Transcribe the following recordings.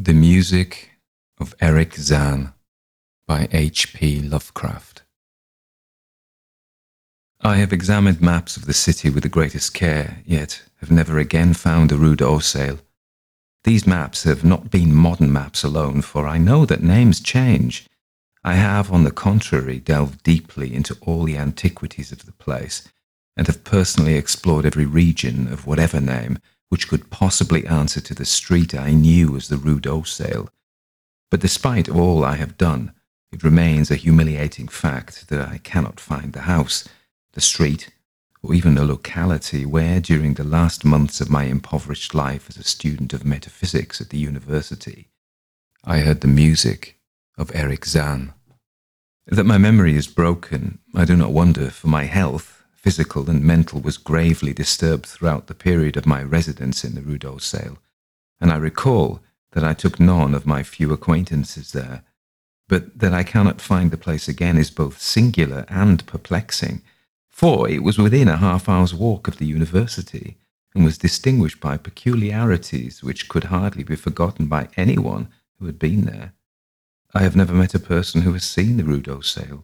The Music of Eric Zann by H.P. Lovecraft. I have examined maps of the city with the greatest care, yet have never again found a Rue d'Auseil. These maps have not been modern maps alone, for I know that names change. I have, on the contrary, delved deeply into all the antiquities of the place, and have personally explored every region of whatever name which could possibly answer to the street I knew as the Rue d'Auseil. But despite all I have done, it remains a humiliating fact that I cannot find the house, the street, or even the locality where, during the last months of my impoverished life as a student of metaphysics at the university, I heard the music of Eric Zann. That my memory is broken, I do not wonder, for my health, physical and mental, was gravely disturbed throughout the period of my residence in the Rue d'Auseil, and I recall that I took none of my few acquaintances there. But that I cannot find the place again is both singular and perplexing, for it was within a half-hour's walk of the university, and was distinguished by peculiarities which could hardly be forgotten by anyone who had been there. I have never met a person who has seen the Rue d'Auseil.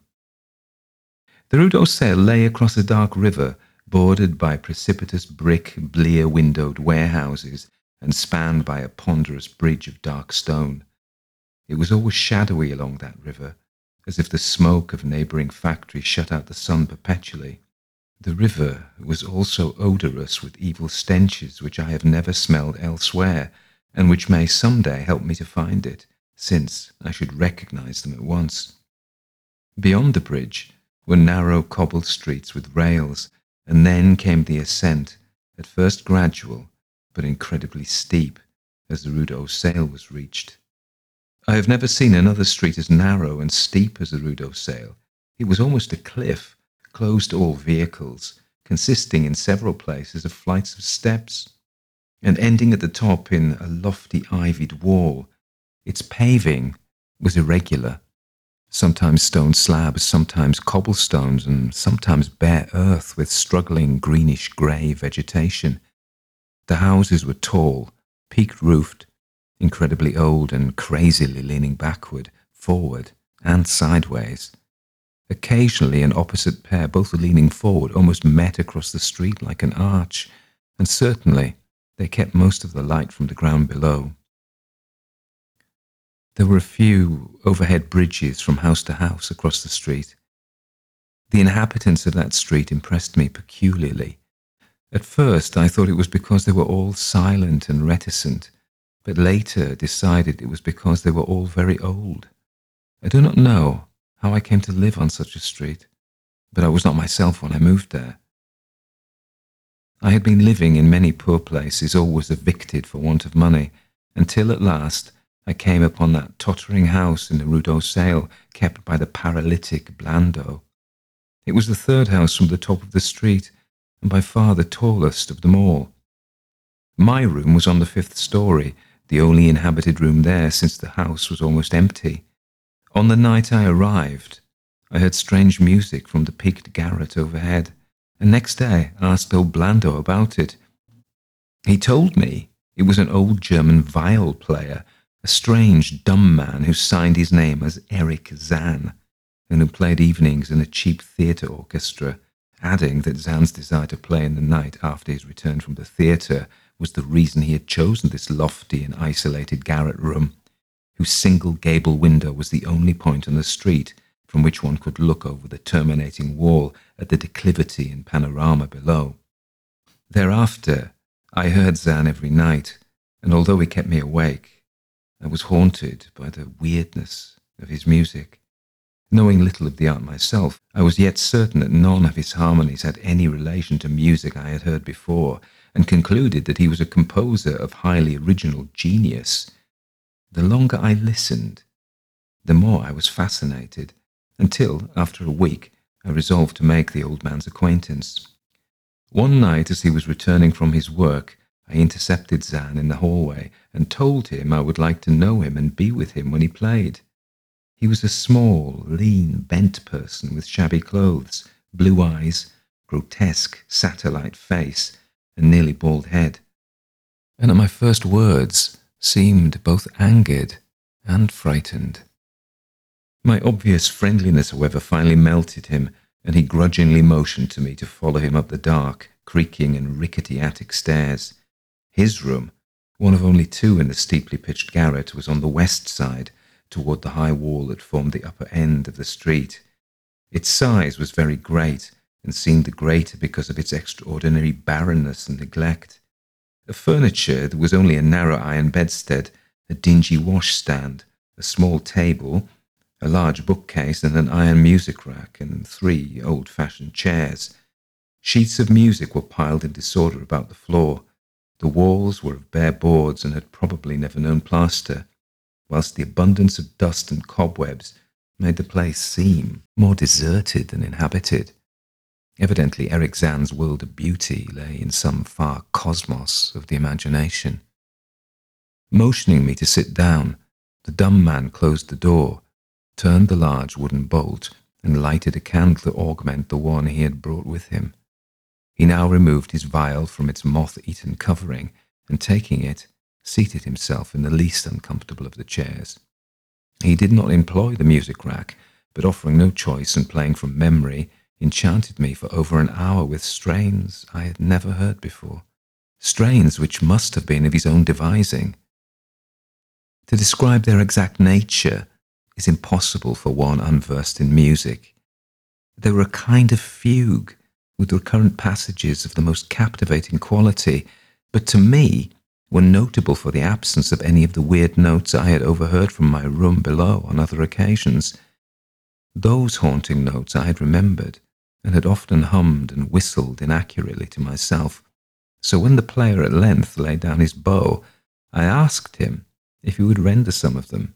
The Rue d'Auseil lay across a dark river, bordered by precipitous brick, blear-windowed warehouses, and spanned by a ponderous bridge of dark stone. It was always shadowy along that river, as if the smoke of neighbouring factories shut out the sun perpetually. The river was also odorous with evil stenches which I have never smelled elsewhere, and which may some day help me to find it, since I should recognise them at once. Beyond the bridge were narrow cobbled streets with rails, and then came the ascent, at first gradual, but incredibly steep, as the Rue d'Auseil was reached. I have never seen another street as narrow and steep as the Rue d'Auseil. It was almost a cliff, closed to all vehicles, consisting in several places of flights of steps, and ending at the top in a lofty ivied wall. Its paving was irregular, sometimes stone slabs, sometimes cobblestones, and sometimes bare earth with struggling greenish-grey vegetation. The houses were tall, peaked-roofed, incredibly old and crazily leaning backward, forward, and sideways. Occasionally an opposite pair, both leaning forward, almost met across the street like an arch, and certainly they kept most of the light from the ground below. There were a few overhead bridges from house to house across the street. The inhabitants of that street impressed me peculiarly. At first I thought it was because they were all silent and reticent, but later decided it was because they were all very old. I do not know how I came to live on such a street, but I was not myself when I moved there. I had been living in many poor places, always evicted for want of money, until at last I came upon that tottering house in the Rue d'Auseil, kept by the paralytic Blondeau. It was the third house from the top of the street, and by far the tallest of them all. My room was on the 5th story, the only inhabited room there, since the house was almost empty. On the night I arrived, I heard strange music from the peaked garret overhead, and next day asked old Blondeau about it. He told me it was an old German viol player, a strange, dumb man who signed his name as Eric Zann, and who played evenings in a cheap theatre orchestra, adding that Zann's desire to play in the night after his return from the theatre was the reason he had chosen this lofty and isolated garret room, whose single gable window was the only point on the street from which one could look over the terminating wall at the declivity and panorama below. Thereafter, I heard Zann every night, and although he kept me awake, I was haunted by the weirdness of his music. Knowing little of the art myself, I was yet certain that none of his harmonies had any relation to music I had heard before, and concluded that he was a composer of highly original genius. The longer I listened, the more I was fascinated, until, after a week, I resolved to make the old man's acquaintance. One night, as he was returning from his work, I intercepted Zann in the hallway and told him I would like to know him and be with him when he played. He was a small, lean, bent person with shabby clothes, blue eyes, grotesque satellite face, and nearly bald head. And at my first words, seemed both angered and frightened. My obvious friendliness, however, finally melted him, and he grudgingly motioned to me to follow him up the dark, creaking and rickety attic stairs. His room, one of only two in the steeply pitched garret, was on the west side, toward the high wall that formed the upper end of the street. Its size was very great, and seemed the greater because of its extraordinary barrenness and neglect. Of furniture, there was only a narrow iron bedstead, a dingy washstand, a small table, a large bookcase, and an iron music rack, and 3 old-fashioned chairs. Sheets of music were piled in disorder about the floor. The walls were of bare boards and had probably never known plaster, whilst the abundance of dust and cobwebs made the place seem more deserted than inhabited. Evidently, Eric Zann's world of beauty lay in some far cosmos of the imagination. Motioning me to sit down, the dumb man closed the door, turned the large wooden bolt, and lighted a candle to augment the one he had brought with him. He now removed his vial from its moth-eaten covering, and taking it, seated himself in the least uncomfortable of the chairs. He did not employ the music rack, but offering no choice and playing from memory, enchanted me for over an hour with strains I had never heard before, strains which must have been of his own devising. To describe their exact nature is impossible for one unversed in music. They were a kind of fugue, with recurrent passages of the most captivating quality, but to me were notable for the absence of any of the weird notes I had overheard from my room below on other occasions. Those haunting notes I had remembered, and had often hummed and whistled inaccurately to myself. So when the player at length laid down his bow, I asked him if he would render some of them.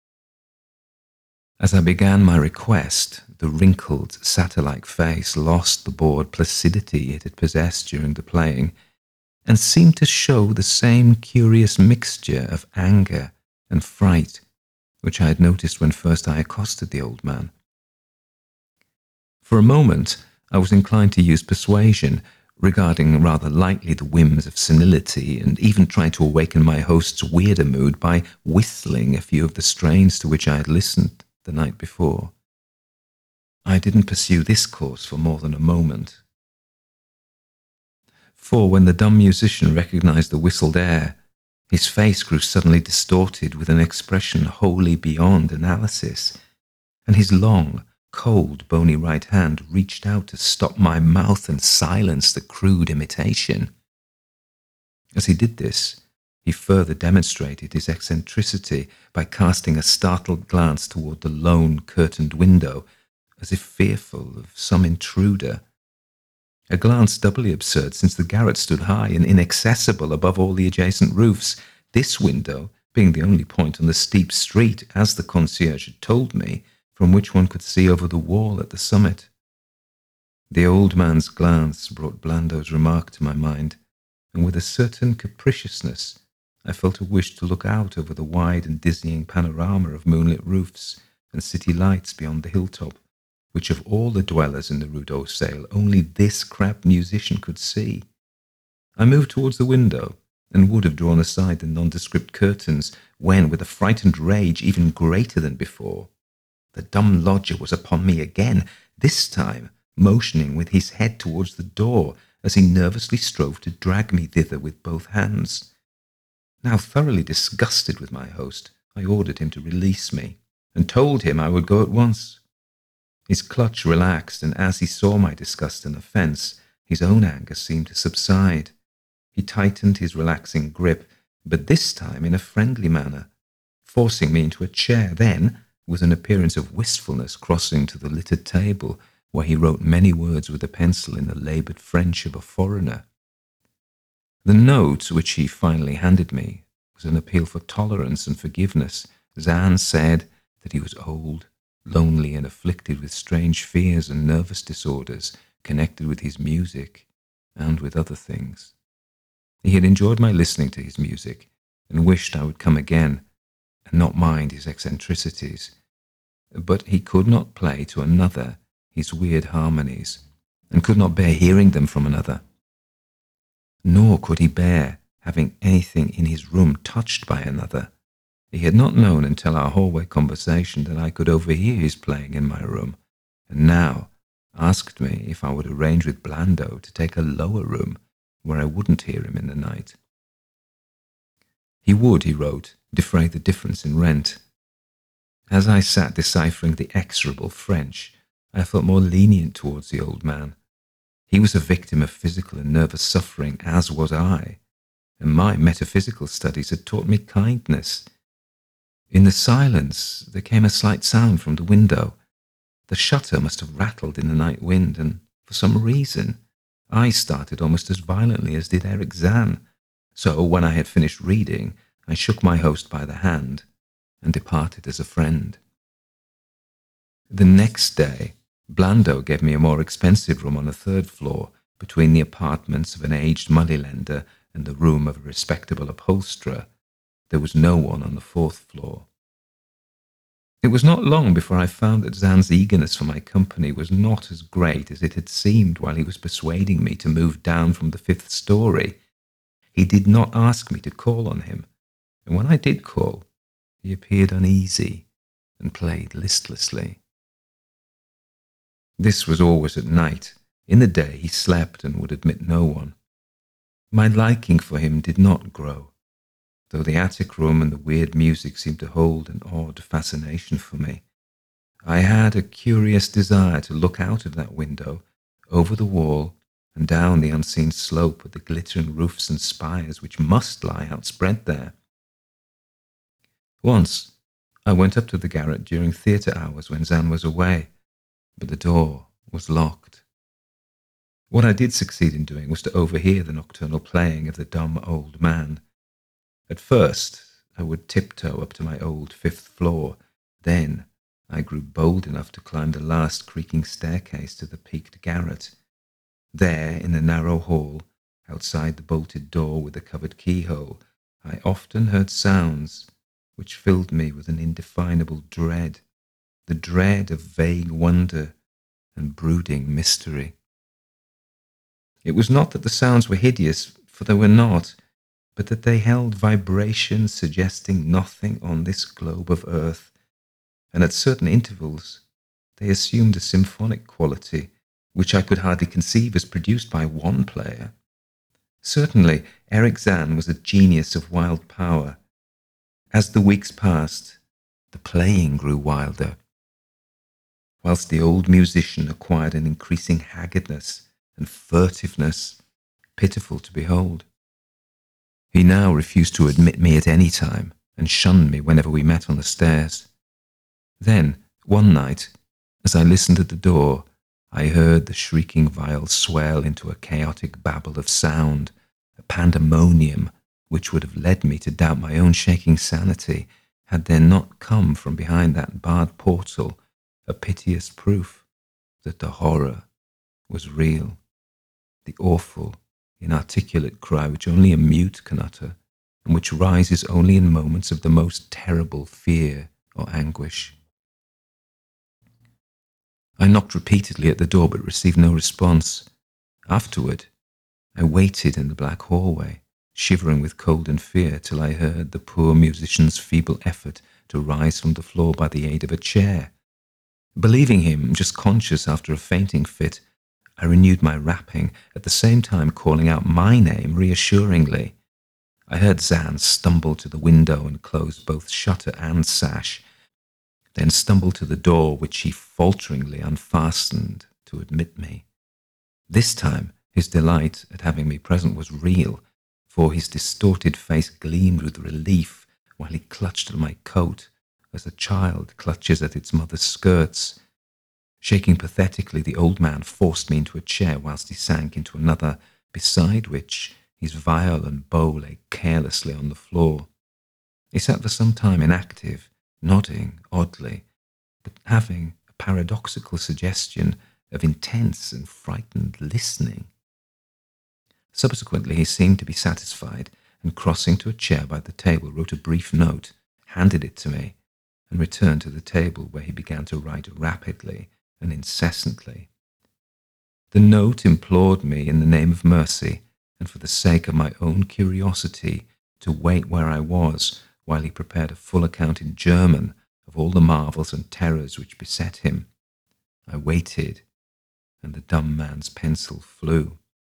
As I began my request, the wrinkled, satyr-like face lost the bored placidity it had possessed during the playing, and seemed to show the same curious mixture of anger and fright which I had noticed when first I accosted the old man. For a moment, I was inclined to use persuasion, regarding rather lightly the whims of senility, and even tried to awaken my host's weirder mood by whistling a few of the strains to which I had listened the night before. I didn't pursue this course for more than a moment. For when the dumb musician recognized the whistled air, his face grew suddenly distorted with an expression wholly beyond analysis, and his long, cold, bony right hand reached out to stop my mouth and silence the crude imitation. As he did this, he further demonstrated his eccentricity by casting a startled glance toward the lone curtained window, as if fearful of some intruder. A glance doubly absurd, since the garret stood high and inaccessible above all the adjacent roofs, this window being the only point on the steep street, as the concierge had told me, from which one could see over the wall at the summit. The old man's glance brought Blando's remark to my mind, and with a certain capriciousness I felt a wish to look out over the wide and dizzying panorama of moonlit roofs and city lights beyond the hilltop, which of all the dwellers in the Rue d'Auxerre only this crabbed musician could see. I moved towards the window, and would have drawn aside the nondescript curtains, when, with a frightened rage even greater than before, the dumb lodger was upon me again, this time motioning with his head towards the door, as he nervously strove to drag me thither with both hands. Now thoroughly disgusted with my host, I ordered him to release me, and told him I would go at once. His clutch relaxed, and as he saw my disgust and offence, his own anger seemed to subside. He tightened his relaxing grip, but this time in a friendly manner, forcing me into a chair, then, with an appearance of wistfulness, crossing to the littered table, where he wrote many words with a pencil in the laboured French of a foreigner. The note which he finally handed me was an appeal for tolerance and forgiveness. Zann said that he was old, lonely, and afflicted with strange fears and nervous disorders connected with his music and with other things. He had enjoyed my listening to his music, and wished I would come again and not mind his eccentricities. But he could not play to another his weird harmonies, and could not bear hearing them from another. Nor could he bear having anything in his room touched by another. He had not known until our hallway conversation that I could overhear his playing in my room, and now asked me if I would arrange with Blando to take a lower room where I wouldn't hear him in the night. He would, he wrote, defray the difference in rent. As I sat deciphering the exorable French, I felt more lenient towards the old man. He was a victim of physical and nervous suffering, as was I, and my metaphysical studies had taught me kindness. In the silence, there came a slight sound from the window. The shutter must have rattled in the night wind, and for some reason, I started almost as violently as did Eric Zahn. So, when I had finished reading, I shook my host by the hand and departed as a friend. The next day, Blando gave me a more expensive room on the third floor, between the apartments of an aged moneylender and the room of a respectable upholsterer. There was no one on the fourth floor. It was not long before I found that Zahn's eagerness for my company was not as great as it had seemed while he was persuading me to move down from the fifth story. He did not ask me to call on him, and when I did call, he appeared uneasy and played listlessly. This was always at night. In the day he slept and would admit no one. My liking for him did not grow, though the attic room and the weird music seemed to hold an odd fascination for me. I had a curious desire to look out of that window, over the wall, and down the unseen slope with the glittering roofs and spires which must lie outspread there. Once, I went up to the garret during theatre hours when Zahn was away, but the door was locked. What I did succeed in doing was to overhear the nocturnal playing of the dumb old man. At first, I would tiptoe up to my old fifth floor. Then, I grew bold enough to climb the last creaking staircase to the peaked garret. There, in the narrow hall, outside the bolted door with the covered keyhole, I often heard sounds which filled me with an indefinable dread, the dread of vague wonder and brooding mystery. It was not that the sounds were hideous, for they were not, but that they held vibrations suggesting nothing on this globe of earth, and at certain intervals they assumed a symphonic quality which I could hardly conceive as produced by one player. Certainly, Eric Zahn was a genius of wild power. As the weeks passed, the playing grew wilder, whilst the old musician acquired an increasing haggardness and furtiveness, pitiful to behold. He now refused to admit me at any time, and shunned me whenever we met on the stairs. Then, one night, as I listened at the door, I heard the shrieking viol swell into a chaotic babble of sound, a pandemonium which would have led me to doubt my own shaking sanity had there not come from behind that barred portal a piteous proof that the horror was real, the awful, inarticulate cry which only a mute can utter, and which rises only in moments of the most terrible fear or anguish. I knocked repeatedly at the door but received no response. Afterward, I waited in the black hallway, shivering with cold and fear, till I heard the poor musician's feeble effort to rise from the floor by the aid of a chair. Believing him just conscious after a fainting fit, I renewed my rapping, at the same time calling out my name reassuringly. I heard Zahn stumble to the window and close both shutter and sash, then stumbled to the door, which he falteringly unfastened to admit me. This time his delight at having me present was real, for his distorted face gleamed with relief while he clutched at my coat as a child clutches at its mother's skirts. Shaking pathetically, the old man forced me into a chair whilst he sank into another, beside which his viol and bow lay carelessly on the floor. He sat for some time inactive, nodding oddly, but having a paradoxical suggestion of intense and frightened listening. Subsequently, he seemed to be satisfied, and crossing to a chair by the table, wrote a brief note, handed it to me, and returned to the table, where he began to write rapidly and incessantly. The note implored me, in the name of mercy, and for the sake of my own curiosity, to wait where I was while he prepared a full account in German of all the marvels and terrors which beset him. I waited, and the dumb man's pencil flew.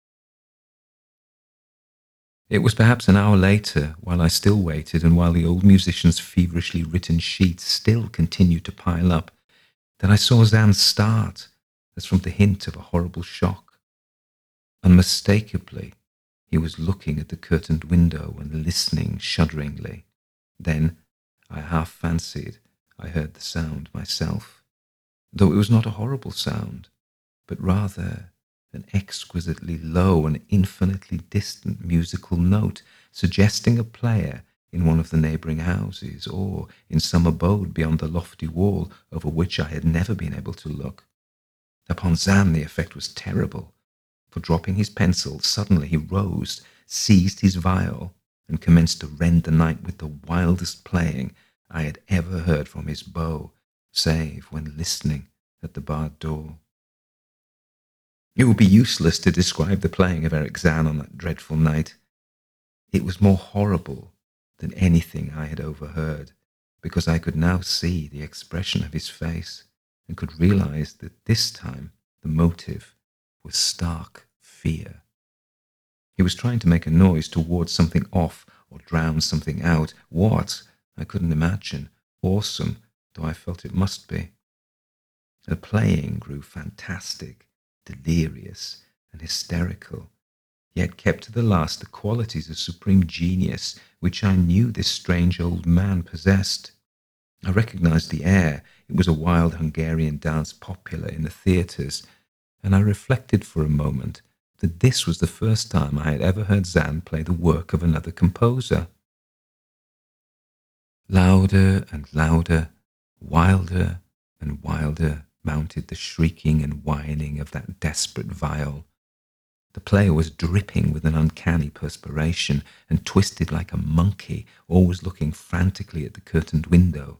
It was perhaps an hour later, while I still waited, and while the old musician's feverishly written sheets still continued to pile up, that I saw Zan start, as from the hint of a horrible shock. Unmistakably, he was looking at the curtained window and listening shudderingly. Then I half fancied I heard the sound myself, though it was not a horrible sound, but rather an exquisitely low and infinitely distant musical note, suggesting a player in one of the neighbouring houses, or in some abode beyond the lofty wall over which I had never been able to look. Upon Zan the effect was terrible, for dropping his pencil, suddenly he rose, seized his viol, and commenced to rend the night with the wildest playing I had ever heard from his bow, save when listening at the barred door. It would be useless to describe the playing of Eric Zan on that dreadful night. It was more horrible than anything I had overheard, because I could now see the expression of his face, and could realize that this time the motive was stark fear. He was trying to make a noise to ward something off or drown something out. What? I couldn't imagine, awesome though I felt it must be. The playing grew fantastic, delirious, and hysterical, yet kept to the last the qualities of supreme genius which I knew this strange old man possessed. I recognized the air. It was a wild Hungarian dance popular in the theatres, and I reflected for a moment that this was the first time I had ever heard Zan play the work of another composer. Louder and louder, wilder and wilder mounted the shrieking and whining of that desperate viol. The player was dripping with an uncanny perspiration and twisted like a monkey, always looking frantically at the curtained window.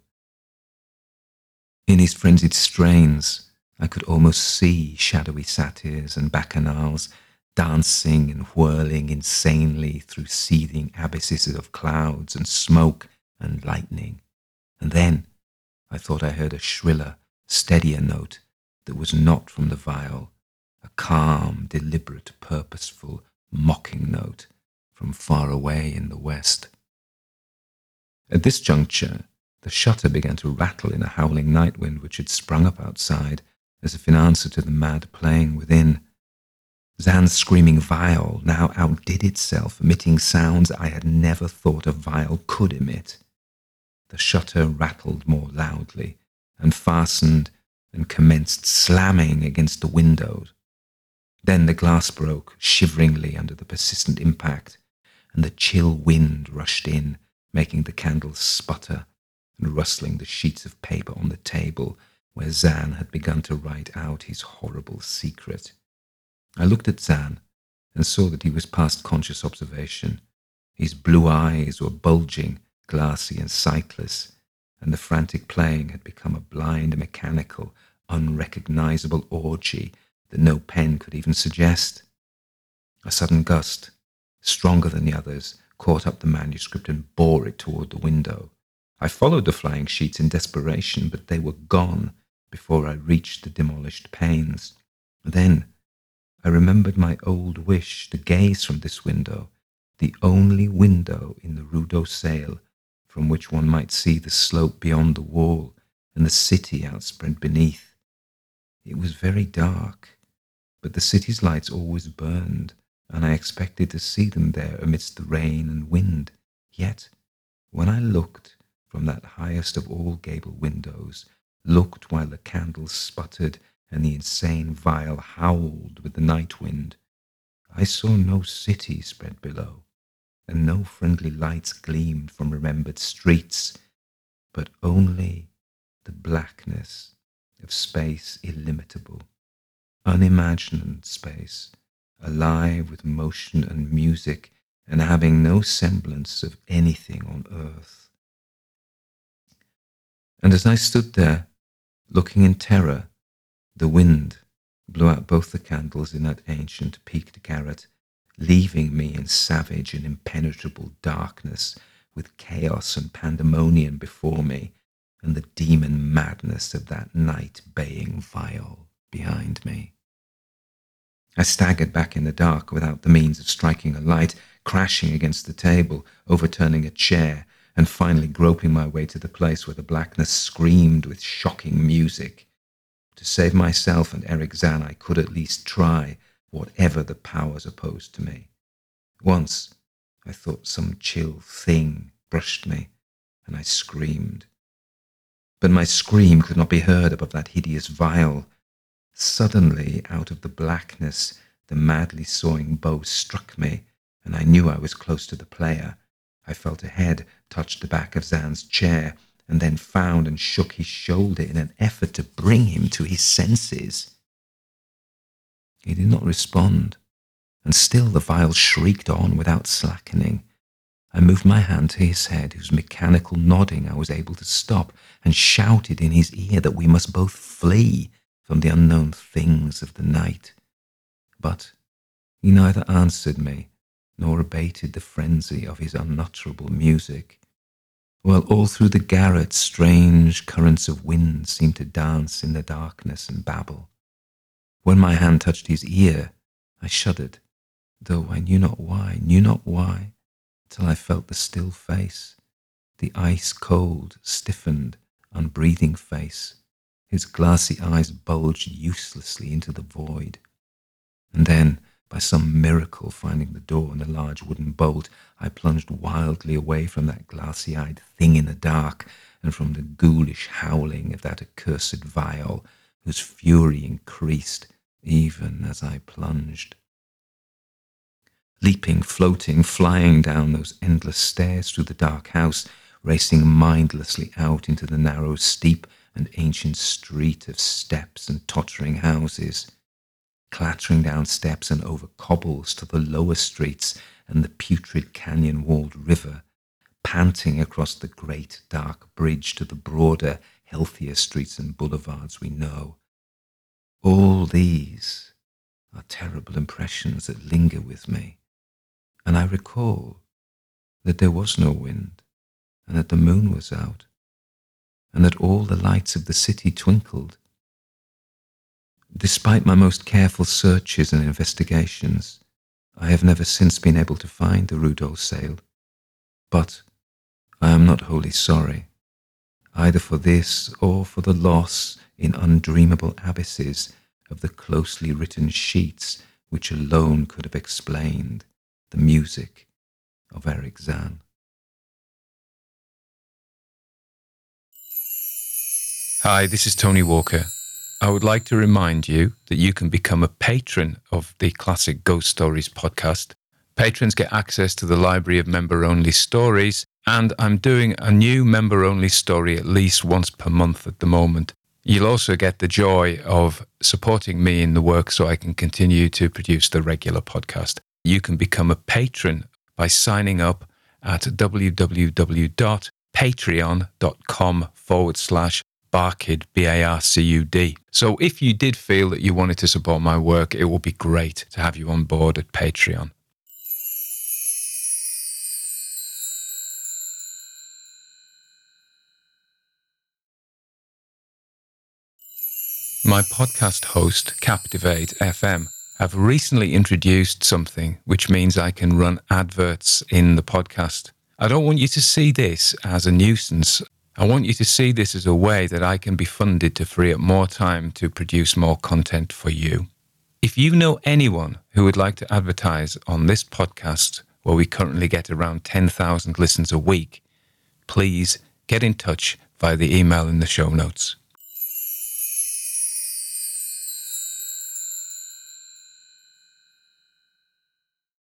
In his frenzied strains, I could almost see shadowy satyrs and bacchanals dancing and whirling insanely through seething abysses of clouds and smoke and lightning. And then I thought I heard a shriller, steadier note that was not from the viol, a calm, deliberate, purposeful, mocking note from far away in the west. At this juncture, the shutter began to rattle in a howling night wind which had sprung up outside, as if in answer to the mad playing within. Zan's screaming viol now outdid itself, emitting sounds I had never thought a viol could emit. The shutter rattled more loudly, and fastened and commenced slamming against the windows. Then the glass broke shiveringly under the persistent impact, and the chill wind rushed in, making the candles sputter and rustling the sheets of paper on the table where Zan had begun to write out his horrible secret. I looked at Zan and saw that he was past conscious observation. His blue eyes were bulging, glassy and sightless, and the frantic playing had become a blind, mechanical, unrecognizable orgy that no pen could even suggest. A sudden gust, stronger than the others, caught up the manuscript and bore it toward the window. I followed the flying sheets in desperation, but they were gone before I reached the demolished panes. Then I remembered my old wish to gaze from this window, the only window in the Rue d'Auseil, from which one might see the slope beyond the wall and the city outspread beneath. It was very dark, but the city's lights always burned, and I expected to see them there amidst the rain and wind. Yet, when I looked from that highest of all gable windows, looked while the candles sputtered and the insane viol howled with the night wind, I saw no city spread below, and no friendly lights gleamed from remembered streets, but only the blackness of space illimitable, unimagined space, alive with motion and music, and having no semblance of anything on earth. And as I stood there, looking in terror, the wind blew out both the candles in that ancient peaked garret, leaving me in savage and impenetrable darkness with chaos and pandemonium before me and the demon madness of that night baying viol behind me. I staggered back in the dark without the means of striking a light, crashing against the table, overturning a chair, and finally groping my way to the place where the blackness screamed with shocking music. To save myself and Eric Zan, I could at least try whatever the powers opposed to me. Once, I thought some chill thing brushed me, and I screamed. But my scream could not be heard above that hideous viol. Suddenly, out of the blackness, the madly sawing bow struck me, and I knew I was close to the player. I felt a head touch the back of Zan's chair, and then found and shook his shoulder in an effort to bring him to his senses. He did not respond, and still the viol shrieked on without slackening. I moved my hand to his head, whose mechanical nodding I was able to stop, and shouted in his ear that we must both flee from the unknown things of the night. But he neither answered me, nor abated the frenzy of his unutterable music, while all through the garret strange currents of wind seemed to dance in the darkness and babble. When my hand touched his ear, I shuddered, though I knew not why, till I felt the still face, the ice-cold, stiffened, unbreathing face. His glassy eyes bulged uselessly into the void. And then, by some miracle finding the door and a large wooden bolt, I plunged wildly away from that glassy-eyed thing in the dark, and from the ghoulish howling of that accursed viol, whose fury increased even as I plunged. Leaping, floating, flying down those endless stairs through the dark house, racing mindlessly out into the narrow, steep, and ancient street of steps and tottering houses, clattering down steps and over cobbles to the lower streets and the putrid canyon-walled river, panting across the great dark bridge to the broader, healthier streets and boulevards we know. All these are terrible impressions that linger with me, and I recall that there was no wind, and that the moon was out, and that all the lights of the city twinkled. Despite my most careful searches and investigations, I have never since been able to find the Rue d'Orsay, but I am not wholly sorry, either for this or for the loss in undreamable abysses of the closely written sheets which alone could have explained the music of Eric Zan. Hi, this is Tony Walker. I would like to remind you that you can become a patron of the Classic Ghost Stories podcast. Patrons get access to the library of member-only stories, and I'm doing a new member-only story at least once per month at the moment. You'll also get the joy of supporting me in the work so I can continue to produce the regular podcast. You can become a patron by signing up at www.patreon.com/Barcud, BARCUD. So if you did feel that you wanted to support my work, it would be great to have you on board at Patreon. My podcast host, Captivate FM, have recently introduced something which means I can run adverts in the podcast. I don't want you to see this as a nuisance. I want you to see this as a way that I can be funded to free up more time to produce more content for you. If you know anyone who would like to advertise on this podcast, where we currently get around 10,000 listens a week, please get in touch via the email in the show notes.